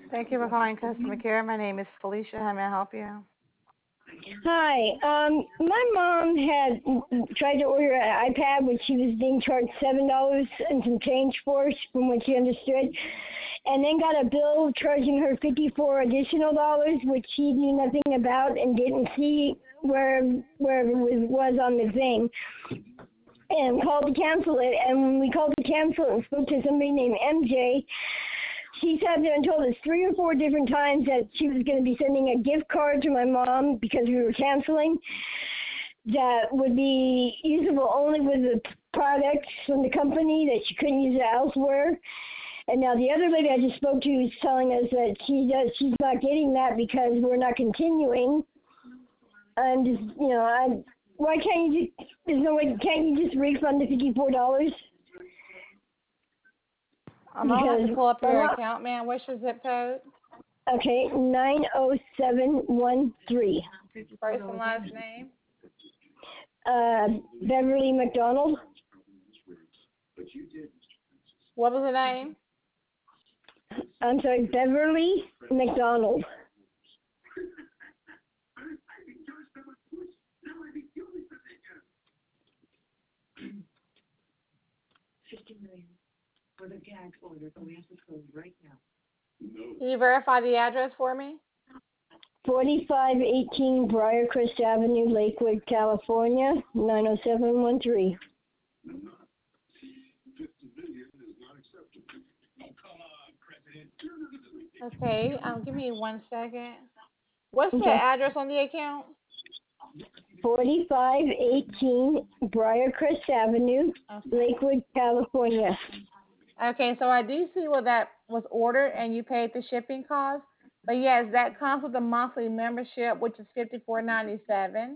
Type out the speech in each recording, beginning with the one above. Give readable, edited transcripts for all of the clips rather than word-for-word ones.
Thank you for calling customer care. My name is Felicia. How may I help you? Hi. My mom had tried to order an iPad, which she was being charged $7 and some change for, from what she understood, and then got a bill charging her 54 additional dollars, which she knew nothing about and didn't see where it was on the thing, and called to cancel it. And when we called to cancel it and spoke to somebody named MJ, she sat there and told us 3 or 4 different times that she was going to be sending a gift card to my mom because we were canceling that would be usable only with the products from the company, that she couldn't use it elsewhere. And now the other lady I just spoke to is telling us that she's not getting that because we're not continuing. I'm just, why can't you just, there's no way, can't you just refund the $54? I'll have to pull up your account, ma'am. What's your zip code? Okay, 90713. First and last name? Beverly McDonald. What was the name? I'm sorry, Beverly McDonald. $50 million for the gag order, but we have to close right now. Can you verify the address for me? 4518 Briarcrest Avenue, Lakewood, California, 90713. Okay, give me 1 second. What's the address on the account? 4518 Briarcrest Avenue, Lakewood, California. Okay, so I do see where that was ordered and you paid the shipping cost. But yes, that comes with a monthly membership, which is $54.97.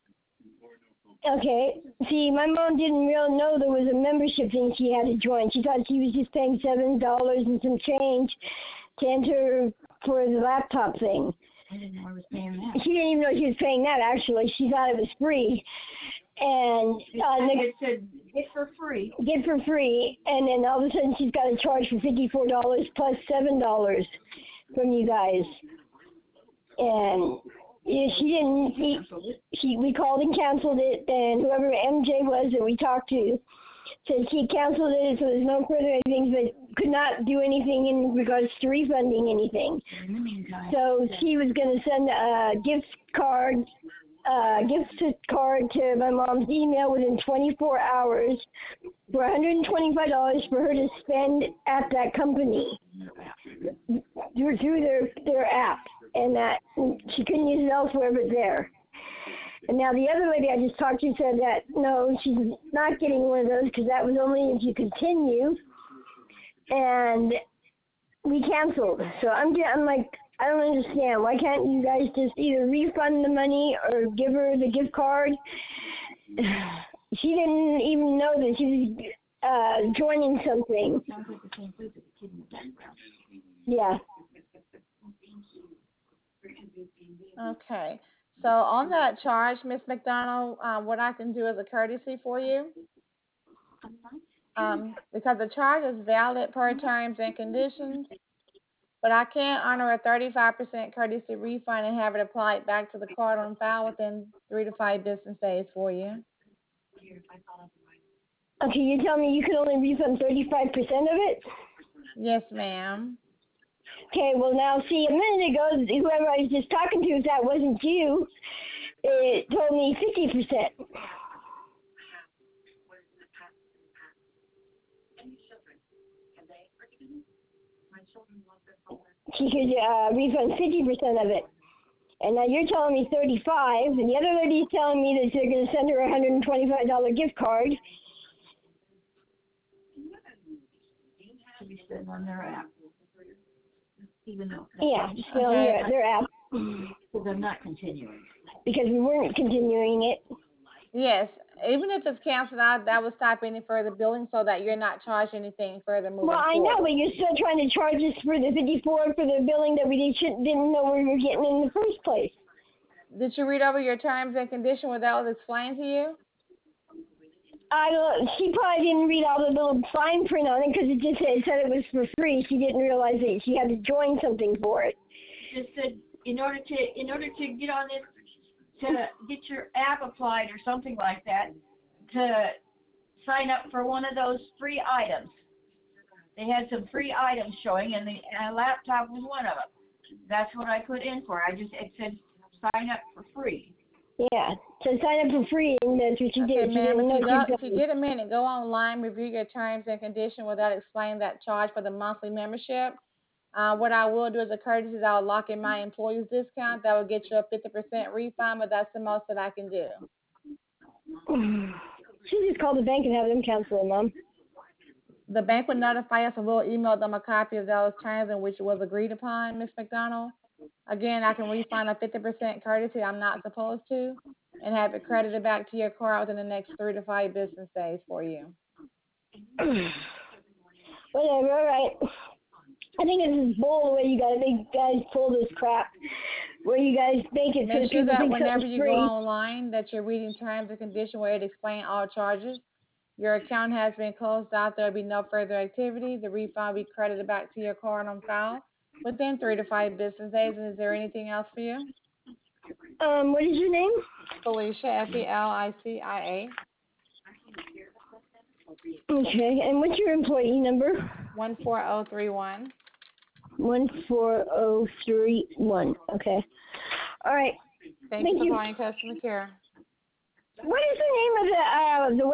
Okay. See, my mom didn't really know there was a membership thing she had to join. She thought she was just paying $7 and some change to enter for the laptop thing. I didn't know I was paying that. She didn't even know she was paying that, actually. She thought it was free. And it said, get for free. Get for free. And then all of a sudden she's got a charge for $54 plus $7 from you guys. And she didn't, we called and canceled it, and whoever MJ was that we talked to said she canceled it, so there's no further things, but could not do anything in regards to refunding anything. In the meantime, so she was going to send a gift card to my mom's email within 24 hours for $125 for her to spend at that company through their app, and that she couldn't use it elsewhere but there. And now the other lady I just talked to said that no, she's not getting one of those because that was only if you continue, and we canceled. So I'm like, I don't understand. Why can't you guys just either refund the money or give her the gift card? She didn't even know that she was joining something. Yeah. Okay. So on that charge, Ms. McDonald, what I can do is a courtesy for you. Because the charge is valid per terms and conditions, but I can honor a 35% courtesy refund and have it applied back to the card on file within 3 to 5 business days for you. Okay, you tell me you can only refund 35% of it? Yes, ma'am. Okay, well now see, a minute ago, whoever I was just talking to, if that wasn't you, it told me 50%. She could refund 50% of it. And now you're telling me 35, and the other lady is telling me that they're going to send her a $125 gift card. To be sitting on their app. Even though still on their app. Because I'm not continuing. Because we weren't continuing it. Yes, even if it's canceled out, that would stop any further billing so that you're not charged anything further moving forward. Well, I know, but you're still trying to charge us for the 54 for the billing that we didn't know we were getting in the first place. Did you read over your terms and conditions where that was explained to you? I don't. She probably didn't read all the little fine print on it because it just said it was for free. She didn't realize that she had to join something for it. Just said in order to get on this, to get your app applied or something like that, to sign up for one of those free items. They had some free items showing, and the laptop was one of them. That's what I put in for. It said sign up for free. Yeah, to sign up for free, and that's what she Okay, did. She ma'am, didn't know if you get a minute, go online, review your terms and condition without explaining that charge for the monthly membership. What I will do as a courtesy is I'll lock in my employee's discount. That will get you a 50% refund, but that's the most that I can do. She just called the bank and have them cancel it, Mom. The bank would notify us and we'll email them a copy of those terms in which it was agreed upon, Ms. McDonald. Again, I can refund a 50% courtesy I'm not supposed to and have it credited back to your card within the next 3 to 5 business days for you. Whatever, all right. I think this is bull the way you guys pull this crap. Where you guys make it so Make sure people that think whenever something's you free. go online that you're reading terms and conditions where it explains all charges. Your account has been closed out. There will be no further activity. The refund will be credited back to your card on file within 3 to 5 business days. And is there anything else for you? What is your name? Felicia, Felicia. Okay, and what's your employee number? 14031. 14031. Okay. All right. Thank you for calling customer care. What is the name of the